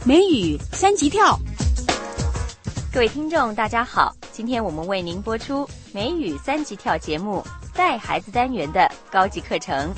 美语三级跳。 各位听众大家好，今天我们为您播出美语三级跳节目带孩子单元的高级课程。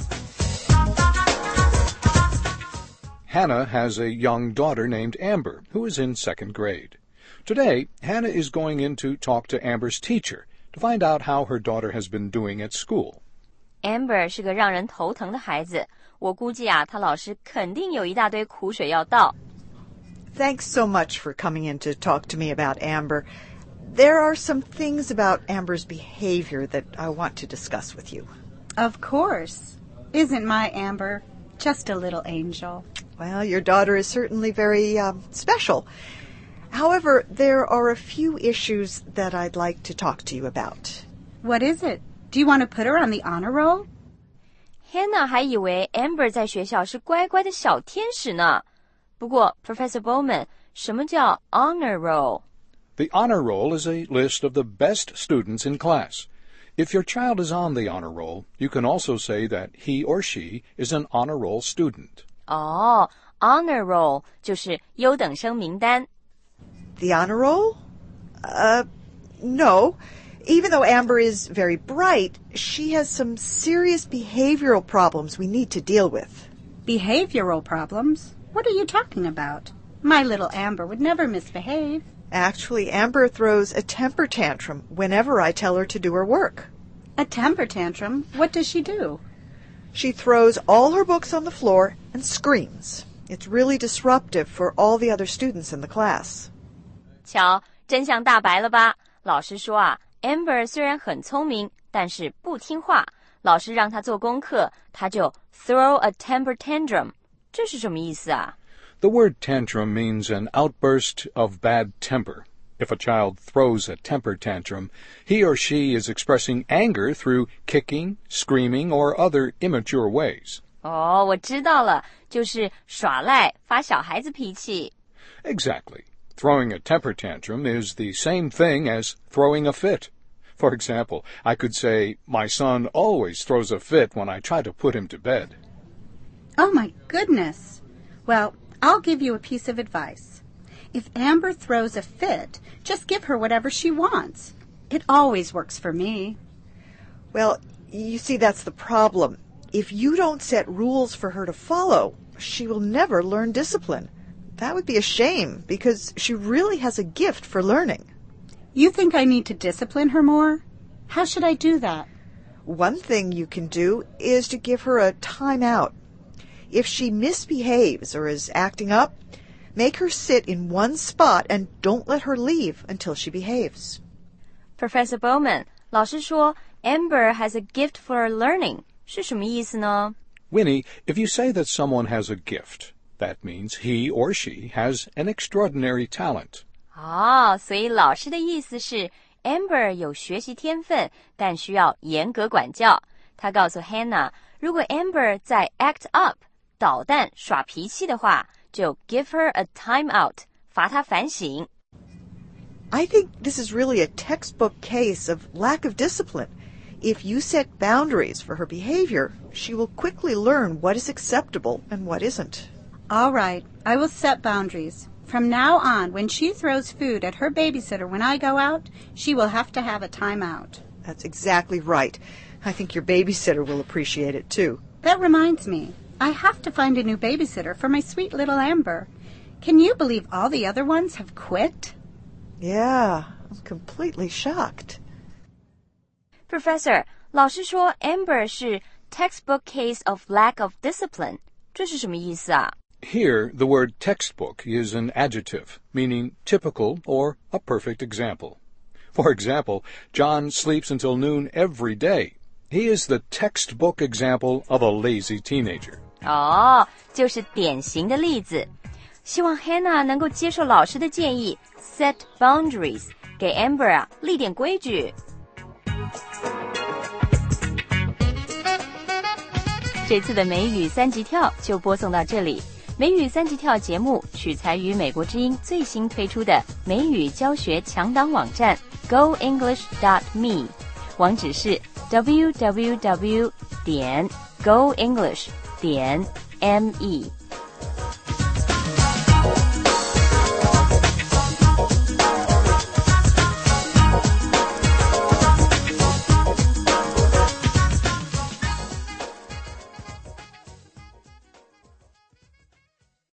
Hannah has a young daughter named Amber, who is in second grade. Today, Hannah is going in to talk to Amber's teacher to find out how her daughter has been doing at school. Amber 是个让人头疼的孩子，我估计她老师肯定有一大堆苦水要倒。 Thanks so much for coming in to talk to me about Amber. There are some things about Amber's behavior that I want to discuss with you. Of course. Isn't my Amber just a little angel? Well, your daughter is certainly very special. However, there are a few issues that I'd like to talk to you about. What is it? Do you want to put her on the honor roll? Hannah 还以为 Amber 在学校是乖乖的小天使呢。不过 Professor Bowman， 什么叫 honor roll? The honor roll is a list of the best students in class. If your child is on the honor roll, you can also say that he or she is an honor roll student. Honor roll 就是优等生名单。 The honor roll? No. Even though Amber is very bright, she has some serious behavioral problems we need to deal with. Behavioral problems? What are you talking about? My little Amber would never misbehave. Actually, Amber throws a temper tantrum whenever I tell her to do her work. A temper tantrum? What does she do? She throws all her books on the floor and screams. It's really disruptive for all the other students in the class. 瞧，真相大白了吧？老师说Amber 虽然很聪明，但是不听话。老师让她做功课，她就 throw a temper tantrum。这是什么意思啊？ The word tantrum means an outburst of bad temper. If a child throws a temper tantrum, he or she is expressing anger through kicking, screaming, or other immature ways. 我知道了，就是耍赖，发小孩子脾气。 Exactly. Throwing a temper tantrum is the same thing as throwing a fit. For example, I could say, my son always throws a fit when I try to put him to bed. Oh, my goodness. Well, I'll give you a piece of advice. If Amber throws a fit, just give her whatever she wants. It always works for me. Well, you see, that's the problem. If you don't set rules for her to follow, she will never learn discipline. That would be a shame, because she really has a gift for learning. You think I need to discipline her more? How should I do that? One thing you can do is to give her a time out. If she misbehaves or is acting up, make her sit in one spot and don't let her leave until she behaves. Professor Bowman， 老师说 Amber has a gift for learning， 是什么意思呢？ Winnie, if you say that someone has a gift, that means he or she has an extraordinary talent. 所以老师的意思是 Amber 有学习天分，但需要严格管教。他告诉 Hannah， 如果 Amber 在 act up 捣蛋耍脾气的话，就 give her a time out， 罚她反省。 I think this is really a textbook case of lack of discipline. If you set boundaries for her behavior, she will quickly learn what is acceptable and what isn't. All right, I will set boundaries. From now on, when she throws food at her babysitter when I go out, she will have to have a time out. That's exactly right. I think your babysitter will appreciate it, too. That reminds me. I have to find a new babysitter for my sweet little Amber. Can you believe all the other ones have quit? Yeah, I'm completely shocked. Professor, 老师说 Amber 是 textbook case of lack of discipline. 这是什么意思啊？ Here, the word textbook is an adjective, meaning typical or a perfect example. For example, John sleeps until noon every day. He is the textbook example of a lazy teenager. 就是典型的例子。希望 Hannah 能够接受老师的建议 ，set boundaries， 给 Amber 立点规矩。这次的美语三级跳就播送到这里。美语三级跳节目取材于美国之音最新推出的美语教学强档网站 goenglish.me， 网址是 www.goenglish.me。